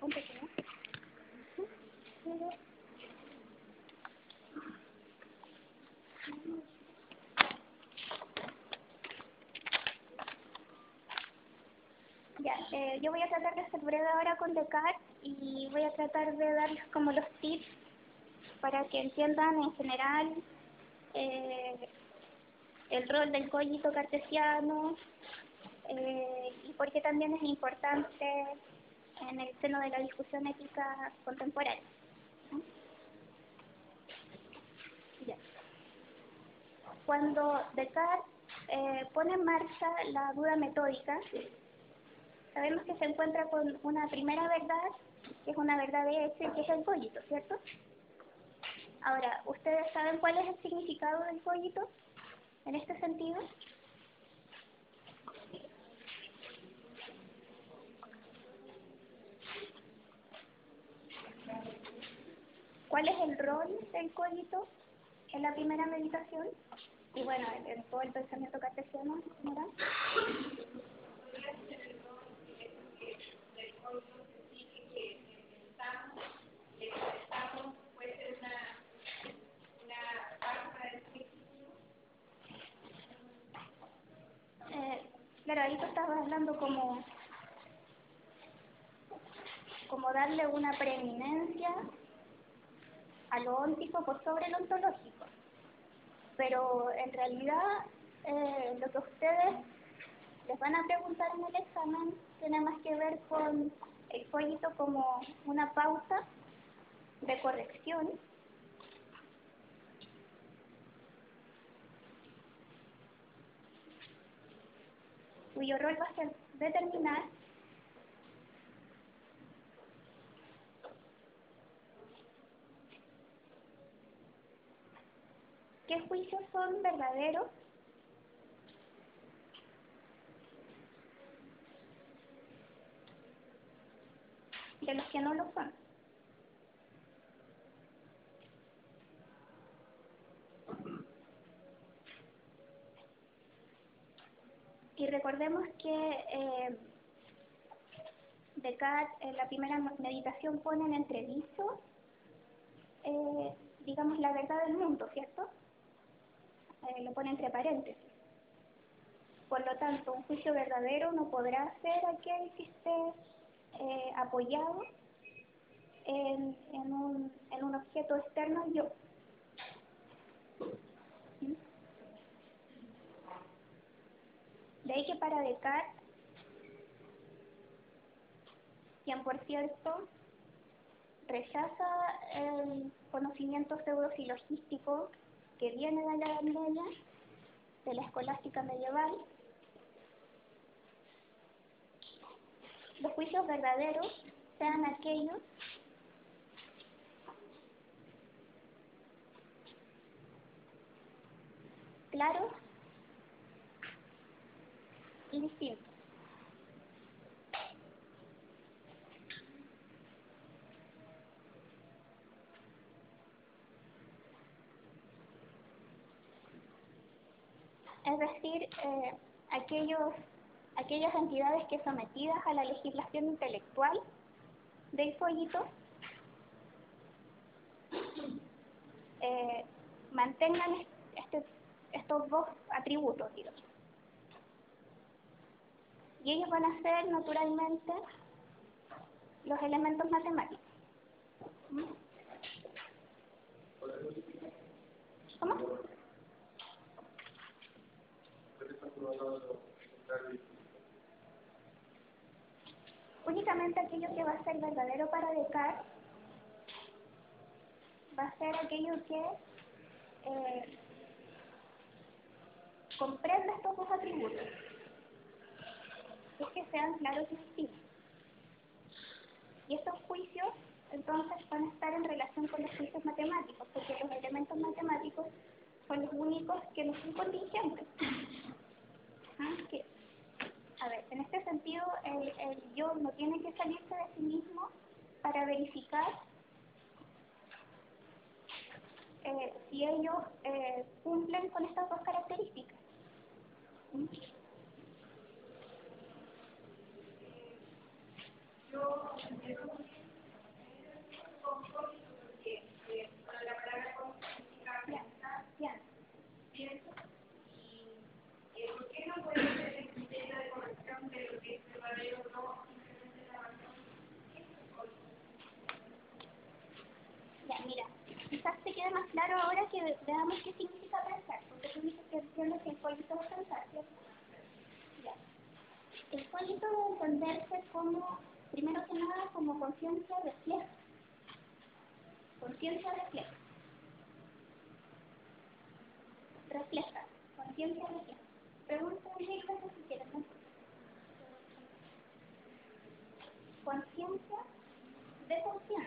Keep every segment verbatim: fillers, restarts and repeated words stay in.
un pequeño. Ya, eh, yo voy a tratar de ser breve ahora con Descartes y voy a tratar de darles como los tips para que entiendan en general eh, el rol del cogito cartesiano eh, y por qué también es importante en el seno de la discusión ética contemporánea. ¿No? Ya. Cuando Descartes eh, pone en marcha la duda metódica, sabemos que se encuentra con una primera verdad, que es una verdad de hecho y que es el cogito, ¿cierto? Ahora, ¿ustedes saben cuál es el significado del cogito en este sentido? ¿Cuál es el rol del cogito en la primera meditación? Y bueno, en, en todo el pensamiento cartesiano, ¿verdad? Eh, claro, ahí tú estabas hablando como, como darle una preeminencia a lo óntico por sobre lo ontológico. Pero en realidad eh, lo que ustedes les van a preguntar en el examen tiene más que ver con el cogito como una pauta de corrección cuyo rol va a ser determinar qué juicios son verdaderos de los que no lo son. Y recordemos que eh, Descartes en la primera meditación pone en entredicho, eh, digamos, la verdad del mundo, ¿cierto? Eh, lo pone entre paréntesis. Por lo tanto, un juicio verdadero no podrá ser aquel que esté eh, apoyado en, en, un, en un objeto externo al yo. ¿Mm? De ahí que para Descartes, quien por cierto rechaza el conocimiento pseudosilogístico que viene de la Edad Media, de la escolástica medieval, los juicios verdaderos sean aquellos claros y distintos. Es decir, eh, aquellos, aquellas entidades que sometidas a la legislación intelectual del cogito eh, mantengan este, estos dos atributos, digamos. Y ellos van a ser naturalmente los elementos matemáticos. ¿Mm? ¿Cómo? Únicamente aquello que va a ser verdadero para Descartes va a ser aquello que eh, comprenda estos dos atributos, es que sean claros y distintos. Y estos juicios entonces van a estar en relación con los juicios matemáticos, porque los elementos matemáticos son los únicos que no son contingentes. ¿Ah? Que, a ver, en este sentido, el, el yo no tiene que salirse de sí mismo para verificar eh, si ellos eh, cumplen con estas dos características. ¿Mm? Ya, ya. Ya, mira, quizás te quede más claro ahora que veamos qué significa pensar, porque tú dices que entiendes que el polito es pensar, ¿cierto? Ya. El polito debe entenderse como, primero que nada, como conciencia refleja. Conciencia refleja. Refleja. Conciencia refleja. Pregunta en inglés si quieres, ¿no? Conciencia de conciencia.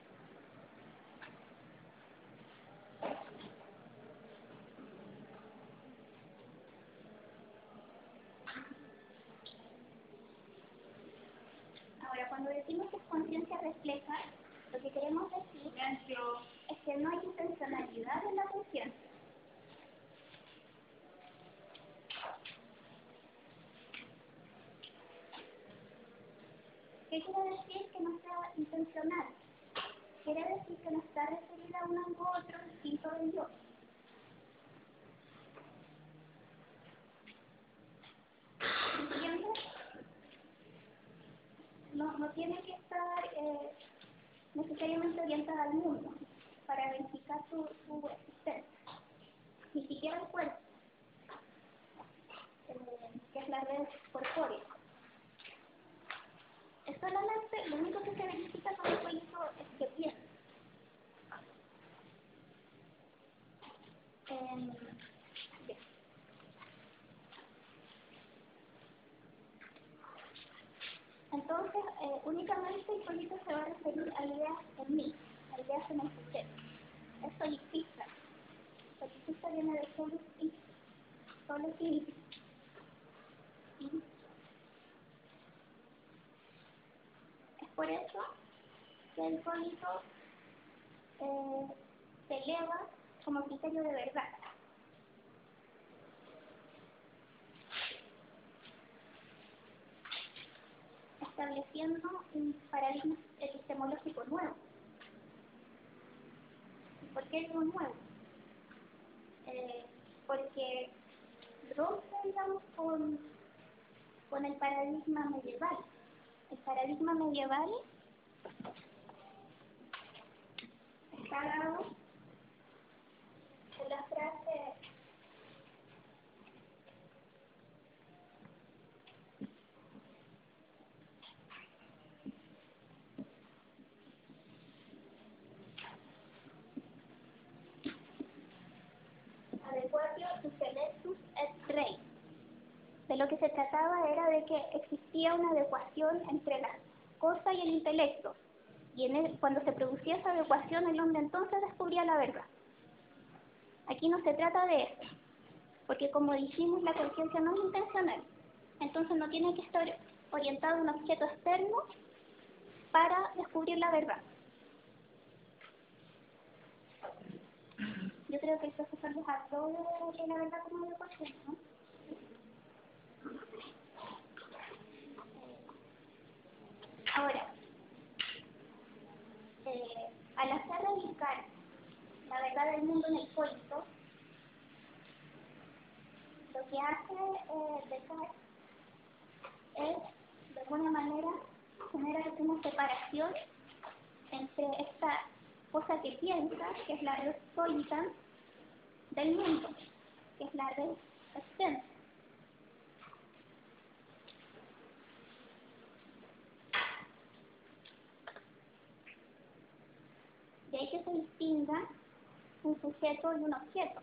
Ahora, cuando decimos que es conciencia refleja, lo que queremos decir es que no hay intencionalidad en la conciencia. ¿Qué quiere decir que no sea intencional? Quiere decir que no está referida a un algo otro distinto del yo. ¿Entiendes? No, no tiene que estar eh, necesariamente orientada al mundo para verificar su, su existencia. Ni siquiera el cuerpo, eh, que es la red corpórea. Es solamente, lo único que se verifica con el polito es que piensa. Eh, Entonces, eh, únicamente el polito se va a referir a ideas en mí, a ideas en el sujeto. Es solipsista. Solipsista viene de solipsis, solo significa. Es por eso que el polito eh, se eleva como criterio de verdad. Estableciendo un paradigma epistemológico nuevo. ¿Por qué digo nuevo? Eh, porque rompe, digamos, con, con el paradigma medieval. El paradigma medieval está dado en la frase adequatio intellectus et rei. De lo que se trataba era de que existía una adecuación entre la cosa y el intelecto. Y en el, cuando se producía esa adecuación, el hombre entonces descubría la verdad. Aquí no se trata de eso, porque como dijimos, la conciencia no es intencional. Entonces no tiene que estar orientado a un objeto externo para descubrir la verdad. Yo creo que el profesor les habló de la verdad como adecuación, ¿no? Ahora, eh, al hacer radicar la verdad del mundo en el polito, lo que hace eh, Descartes es, de alguna manera, generar una separación entre esta cosa que piensa, que es la red sólida, del mundo, que es la red extensa. De ahí que se distinga un sujeto y un objeto.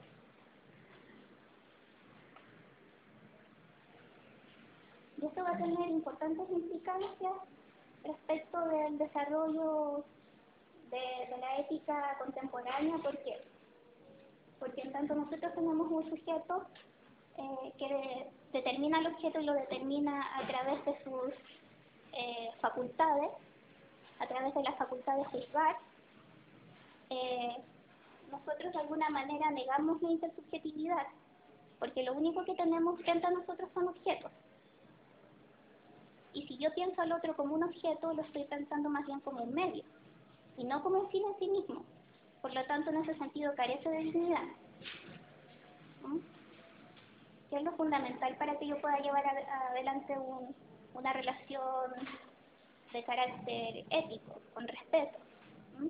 Y esto va a tener importantes implicancias respecto del desarrollo de, de la ética contemporánea. ¿Por qué? Porque en tanto nosotros tenemos un sujeto eh, que de, determina el objeto y lo determina a través de sus eh, facultades, a través de la facultad de juzgar, eh, nosotros de alguna manera negamos la intersubjetividad, porque lo único que tenemos frente a nosotros son objetos. Y si yo pienso al otro como un objeto, lo estoy pensando más bien como un medio, y no como un fin en sí mismo. Por lo tanto, en ese sentido, carece de dignidad. ¿Mm? ¿Qué es lo fundamental para que yo pueda llevar a, adelante un, una relación de carácter ético, con respeto? ¿Mm?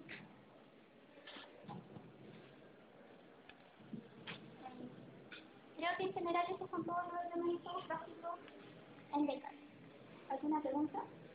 Creo que en general esos son todos los elementos básicos en Descartes. ¿Alguna pregunta?